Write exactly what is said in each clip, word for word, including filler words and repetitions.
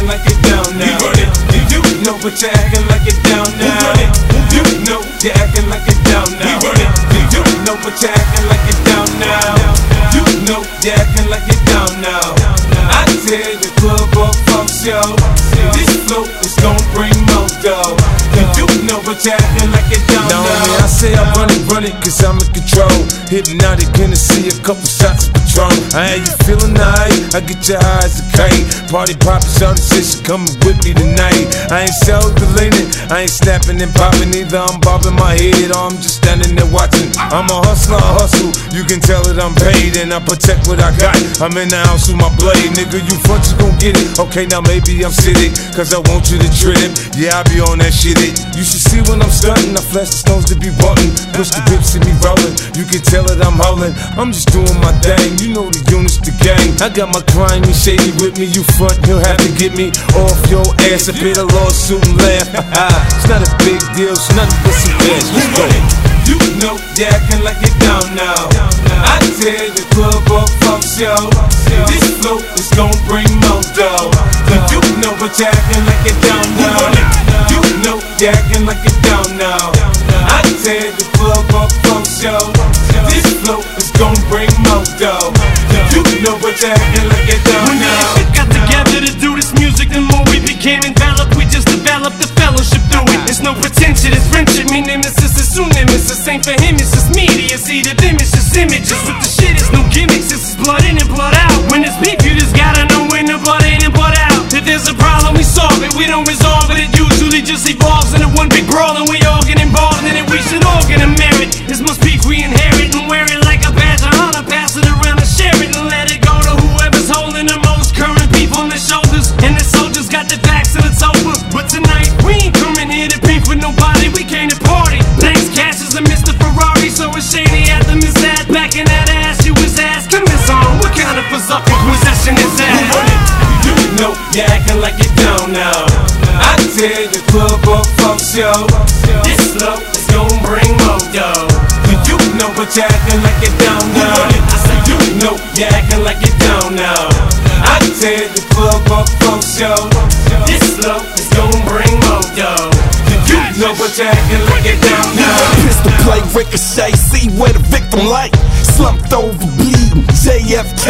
acting like it down now. You know but you're acting like it down now. You know you're acting like it down now. You know but you're acting like it down now. You know you're acting like it down now. I tell the club up folks, yo, this flow is gon' bring more dough. You know but you're acting like it down now. Now I say I run it, run it, cause I'm in control. Hypnotic, gonna see a couple shots of Patron. I ain't you feeling nice? I get your eyes a kite. Party poppin', shawty said she coming with me tonight. I ain't self-deleting, I ain't snapping and popping either. I'm bobbing my head or I'm just standing there watching. I'm a hustler, I hustle, you can tell that I'm paid and I protect what I got. I'm in the house with my blade, nigga, you front, you gon' get it. Okay, now maybe I'm sitting, cause I want you to trip. Yeah, I be on that shit it. You should see when I'm stunting, I flash the stones to be wanting. Push the whips, see me rolling, you can tell that I'm howling. I'm just doing my thing, you know the units, the gang. I got my grimy shady with me, you front, you'll have to get me off your ass. I paid a lawsuit and laugh. It's not a big deal, it's nothing but some cash. Let's go. You know you're acting like it down now. I tell the club up folks, yo, this flow is gon' bring more dough. You know but you're acting like it down now. You know you're acting like it down now. I tell the club up folks, yo, this flow is gon' bring more dough. You know but you're acting like it down now. We got together to do this music, the more we became enveloped, we just developed the fellowship through it. There's no pretension, it's friendship, me nemesis is soon nemesis. Ain't for him, it's just media, see the them, it's just images. With the shit, it's no gimmicks, this is blood in and blood out. When it's beef, you just gotta know when the blood in and blood out. If there's a problem, we solve it, we don't resolve it. It usually just evolves into one big brawl, and we all get involved in it. We should all get a merit. This must beef we inherit and wear it like a badge of honor. Pass it around and share it and let it go to whoever's holding the most current beef on their shoulders. And the soldiers got their backs and it's over. But tonight we ain't coming here to beef with nobody. We came to party. Thanks, Cash is a Mister Ferrari, so it's shady at the Miss Ad. Back in that ass, you was asking Miss On, what kind of berserker possession is that? You know you're acting like it down now. I tell the club up folks, yo, this flow is gon' bring more dough. You know but you're acting like it down now. I said you know you're acting like it down now. I tell the club up folks, yo, this flow is gon' bring more dough. You know but you're acting like it down now. Pistol play, ricochet, see where the victim like. Slumped over, bleeding, J F K.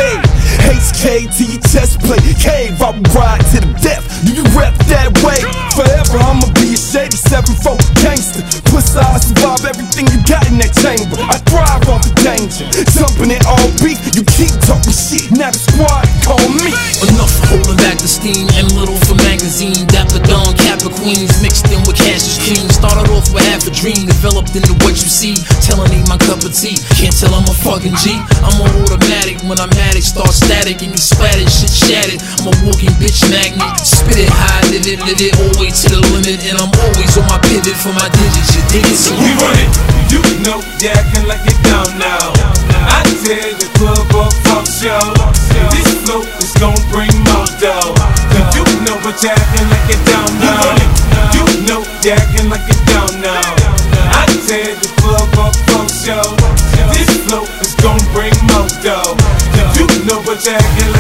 H K to your chest plate, cave, I will ride to the death. Do you rep that way? Forever I'ma be a shady seven four gangster. Plus I survive everything you got in that chamber. I thrive off the danger, jumping it all beat. You keep talking shit, now the squad call me. Enough holding back the steam, M Little for magazine. Dapper Dawn, Kappa Queens, mixed in with Cassius King. Started off with half a dream, developed into what you see. Telling ain't my cup of tea, can't tell I'm a fucking G. I'm a automatic, when I'm at it, start static and you splattered, shit shattered. I'm a walking bitch magnet, spit it high, live it, live it, always to the limit. And I'm always on my pivot for my digits, you dig it? So we run it, you know you're acting like it down now. I tell the club up folks, yo, this flow is gon' bring more dough. You know but you're acting like it down now. You know you're acting like it down now. I tell the club up folks, yo, this flow is gon' bring more dough. You know but you're acting